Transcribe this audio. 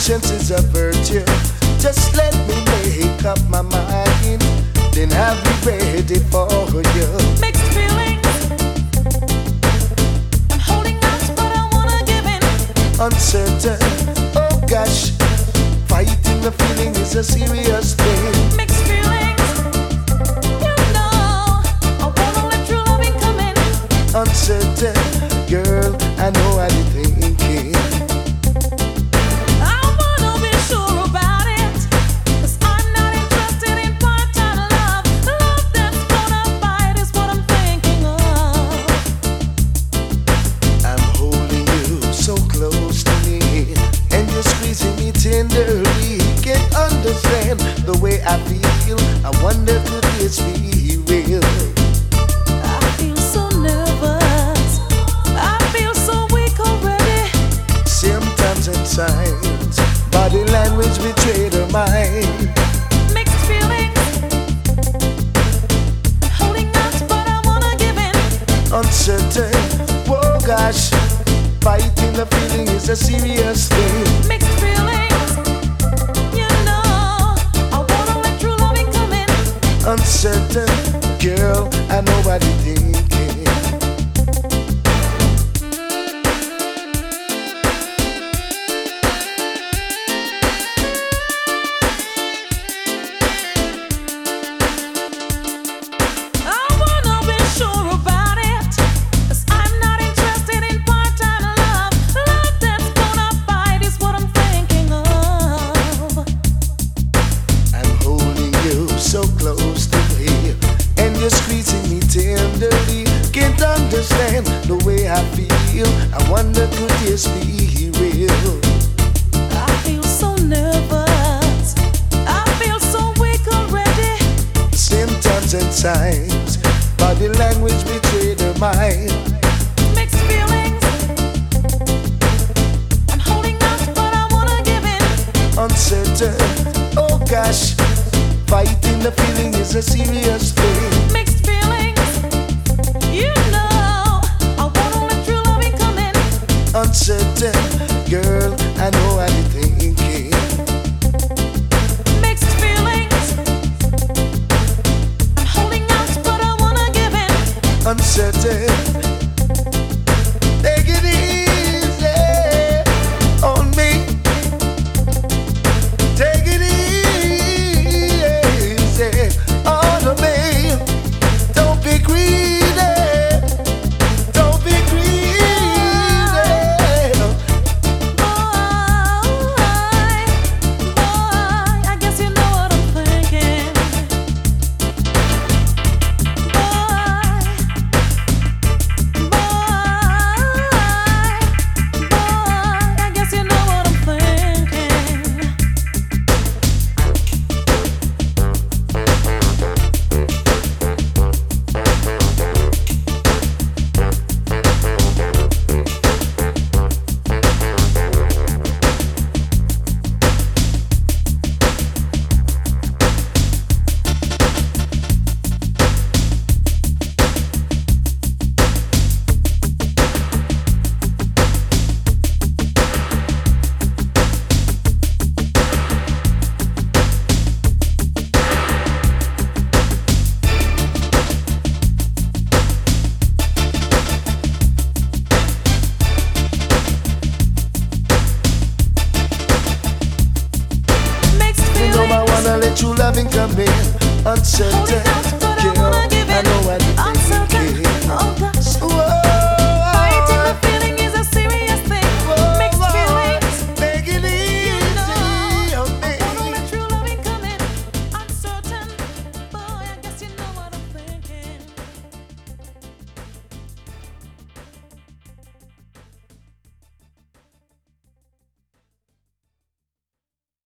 patience is a virtue. Just let me make up my mind, then I'll be ready for you. Mixed feelings. I'm holding out, but I wanna give in. Uncertain, oh gosh, fighting the feeling is a serious thing. Mixed feelings. You know, I wanna let true loving come in. Uncertain, girl, I know what you're thinking. I wanna be sure about it, 'cause I'm not interested in part-time love. Love that's gonna bite is what I'm thinking of. I'm holding you so close to me, and you're squeezing me tenderly. Can't understand the way I feel. I wonder could this be real? I feel so nervous. I feel so weak already. Symptoms and signs, body language betray the mind. Mixed feelings. Holding out, but I wanna give in. Uncertain, oh gosh, fighting the feeling is a serious thing. Mixed feelings. You know, I wanna let true loving come in. Uncertain, girl, I know what you're thinking. I wanna be sure about it, 'cause I'm not interested in part-time love. Love that's gonna bite is what I'm thinking of. I'm holding you so close to me, and you're squeezing me tenderly. Can't understand the way I feel. I wonder could this be real? I feel so nervous. I feel so weak already. Symptoms and signs, body language betray the mind. Mixed feelings. I'm holding out, but I wanna give in. Uncertain, oh gosh, fighting the feeling is a serious thing. Mixed feelings. You know, I wanna let true loving come in. Uncertain, girl, I know what you're thinking. Mixed feelings. I'm holding out, but I wanna give in. Uncertain, take it easy on me. Take it easy on me. Don't be greedy. Don't be greedy. Boy, I guess you know what I'm thinking. Boy, I guess you know what I'm thinking. Mixed You know I feelings. wanna let true loving come in. Uncertain,